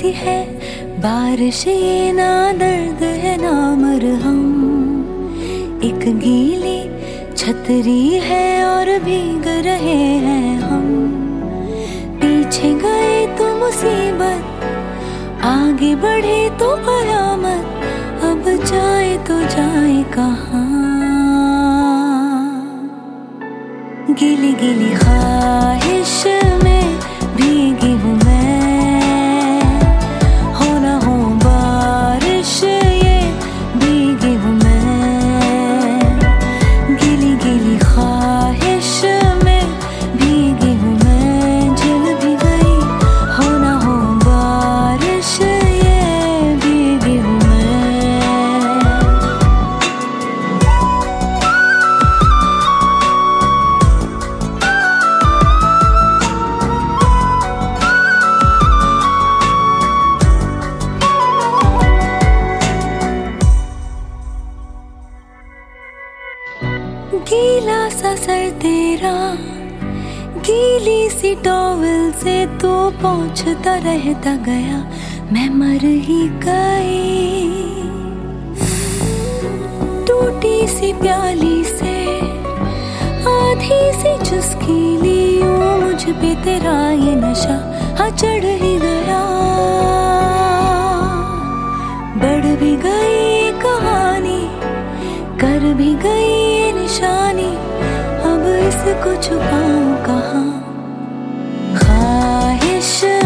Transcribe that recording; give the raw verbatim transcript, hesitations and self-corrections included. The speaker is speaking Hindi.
सी है बारिश, ये ना दर्द है ना मरहम। एक गीली छतरी है और भीग रहे हैं हम। पीछे गए तो मुसीबत, आगे बढ़े तो कयामत। अब जाए तो जाए कहाँ? गीली गीली ख्वाहिश में भीगी हूँ मैं, हो ना हो बारिश ये भीगी हूँ मैं। गीली गीली ख्वाहिश में भीगी हूँ मैं, जल भी गई हो ना हो बारिश ये भीगी हूँ मैं। गीला सा सर तेरा, गीली सी टॉवल से तू पहुंचता रहता गया, मैं मर ही गई। टूटी सी प्याली से आधी सी चुस्की ली, यूं मुझ पे तेरा ये नशा हाँ चढ़ ही गया। बढ़ भी गई कहानी, कर भी गई निशानी, अब इसको छुपाऊं कहाँ? ख्वाहिश